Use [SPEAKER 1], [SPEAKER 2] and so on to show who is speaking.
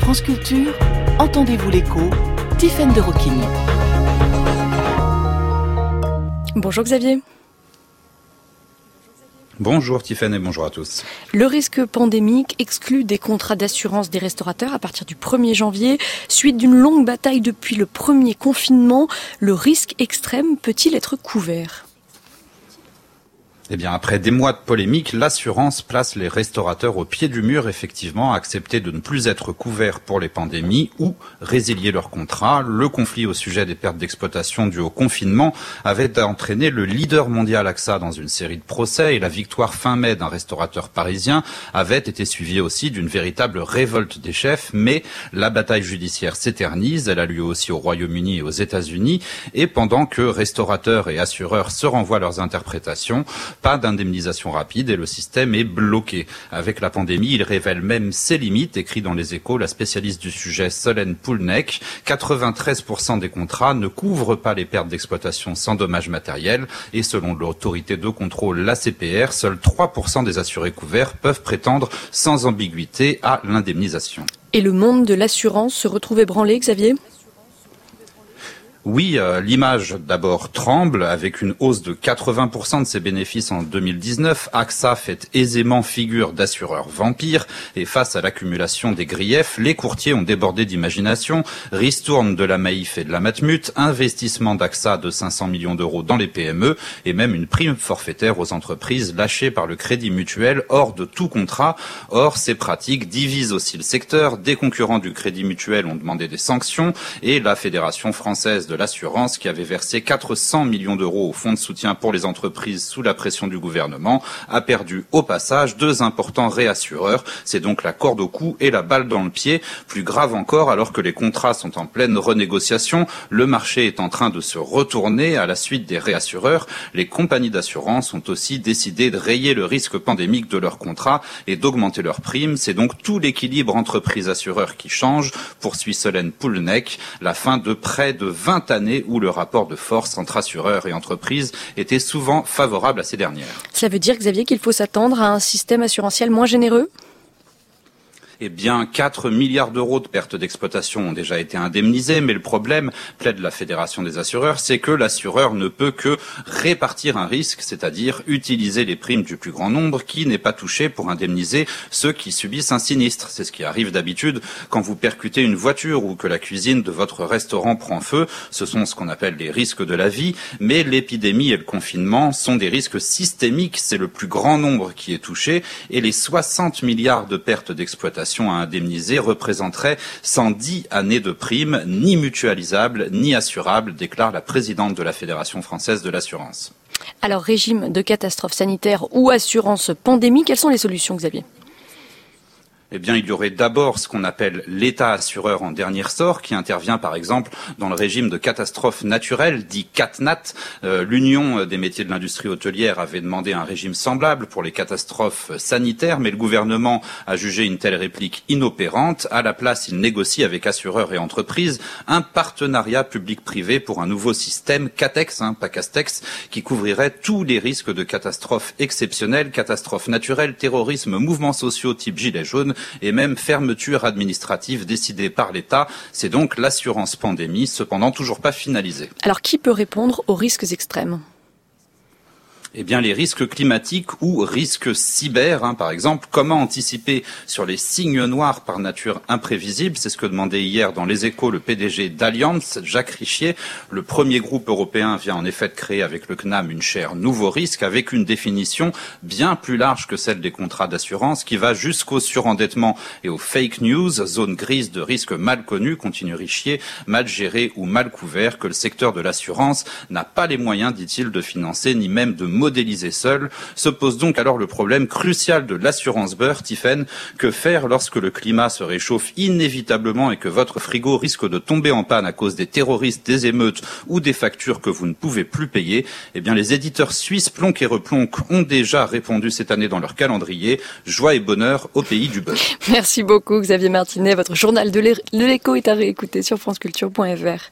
[SPEAKER 1] France Culture, Entendez-vous l'écho, Tiffaine de Rocquigny.
[SPEAKER 2] Bonjour Xavier.
[SPEAKER 3] Bonjour Tiffaine et bonjour à tous.
[SPEAKER 2] Le risque pandémique exclut des contrats d'assurance des restaurateurs à partir du 1er janvier. Suite d'une longue bataille depuis le premier confinement, le risque extrême peut-il être couvert ?
[SPEAKER 3] Eh bien, après des mois de polémique, l'assurance place les restaurateurs au pied du mur, effectivement, accepter de ne plus être couverts pour les pandémies ou résilier leur contrat. Le conflit au sujet des pertes d'exploitation dues au confinement avait entraîné le leader mondial AXA dans une série de procès et la victoire fin mai d'un restaurateur parisien avait été suivie aussi d'une véritable révolte des chefs. Mais la bataille judiciaire s'éternise, elle a lieu aussi au Royaume-Uni et aux États-Unis et pendant que restaurateurs et assureurs se renvoient leurs interprétations, pas d'indemnisation rapide et le système est bloqué. Avec la pandémie, il révèle même ses limites, écrit dans Les Échos la spécialiste du sujet Solène Poulnec. 93% des contrats ne couvrent pas les pertes d'exploitation sans dommages matériels et selon l'autorité de contrôle, l'ACPR, seuls 3% des assurés couverts peuvent prétendre sans ambiguïté à l'indemnisation.
[SPEAKER 2] Et le monde de l'assurance se retrouve ébranlé, Xavier ?
[SPEAKER 3] Oui, l'image d'abord tremble avec une hausse de 80% de ses bénéfices en 2019. AXA fait aisément figure d'assureur vampire et face à l'accumulation des griefs, les courtiers ont débordé d'imagination. Ristourne de la Maïf et de la Matmut, investissement d'AXA de 500 millions d'euros dans les PME et même une prime forfaitaire aux entreprises lâchée par le Crédit Mutuel hors de tout contrat. Or, ces pratiques divisent aussi le secteur. Des concurrents du Crédit Mutuel ont demandé des sanctions et la Fédération française de l'assurance qui avait versé 400 millions d'euros au fonds de soutien pour les entreprises sous la pression du gouvernement a perdu au passage deux importants réassureurs. C'est donc la corde au cou et la balle dans le pied. Plus grave encore, alors que les contrats sont en pleine renégociation, le marché est en train de se retourner à la suite des réassureurs. Les compagnies d'assurance ont aussi décidé de rayer le risque pandémique de leurs contrats et d'augmenter leurs primes. C'est donc tout l'équilibre entreprise-assureur qui change, poursuit Solène Poulnec. La fin de près de 20 années où le rapport de force entre assureurs et entreprises était souvent favorable à ces dernières.
[SPEAKER 2] Ça veut dire, Xavier, qu'il faut s'attendre à un système assurantiel moins généreux ?
[SPEAKER 3] Eh bien, 4 milliards d'euros de pertes d'exploitation ont déjà été indemnisés, mais le problème, plaide la Fédération des assureurs, c'est que l'assureur ne peut que répartir un risque, c'est-à-dire utiliser les primes du plus grand nombre qui n'est pas touché pour indemniser ceux qui subissent un sinistre. C'est ce qui arrive d'habitude quand vous percutez une voiture ou que la cuisine de votre restaurant prend feu. Ce sont ce qu'on appelle les risques de la vie, mais l'épidémie et le confinement sont des risques systémiques. C'est le plus grand nombre qui est touché et les 60 milliards de pertes d'exploitation à indemniser représenterait 110 années de primes, ni mutualisables, ni assurables, déclare la présidente de la Fédération française de l'assurance.
[SPEAKER 2] Alors, régime de catastrophe sanitaire ou assurance pandémie, quelles sont les solutions, Xavier ?
[SPEAKER 3] Eh bien, il y aurait d'abord ce qu'on appelle l'État assureur en dernier ressort, qui intervient par exemple dans le régime de catastrophe naturelle, dit CatNat. L'Union des métiers de l'industrie hôtelière avait demandé un régime semblable pour les catastrophes sanitaires, mais le gouvernement a jugé une telle réplique inopérante. À la place, il négocie avec assureurs et entreprises un partenariat public-privé pour un nouveau système Catex, pas Castex, qui couvrirait tous les risques de catastrophes exceptionnelles, catastrophes naturelles, terrorisme, mouvements sociaux type gilets jaunes, et même fermeture administrative décidée par l'État. C'est donc l'assurance pandémie, cependant toujours pas finalisée.
[SPEAKER 2] Alors qui peut répondre aux risques extrêmes ?
[SPEAKER 3] Eh bien, les risques climatiques ou risques cyber, par exemple. Comment anticiper sur les signes noirs par nature imprévisibles ? C'est ce que demandait hier dans Les Échos le PDG d'Allianz, Jacques Richier. Le premier groupe européen vient en effet de créer avec le CNAM une chaire nouveau risque avec une définition bien plus large que celle des contrats d'assurance qui va jusqu'au surendettement et aux fake news, zone grise de risques mal connus, continue Richier, mal gérés ou mal couverts que le secteur de l'assurance n'a pas les moyens, dit-il, de financer ni même de modéliser seul. Se pose donc alors le problème crucial de l'assurance beurre, Tiffaine. Que faire lorsque le climat se réchauffe inévitablement et que votre frigo risque de tomber en panne à cause des terroristes, des émeutes ou des factures que vous ne pouvez plus payer ? Eh bien, les éditeurs suisses Plonk et Replonk ont déjà répondu cette année dans leur calendrier. Joie et bonheur au pays du beurre.
[SPEAKER 2] Merci beaucoup, Xavier Martinet. Votre journal de l'écho est à réécouter sur franceculture.fr.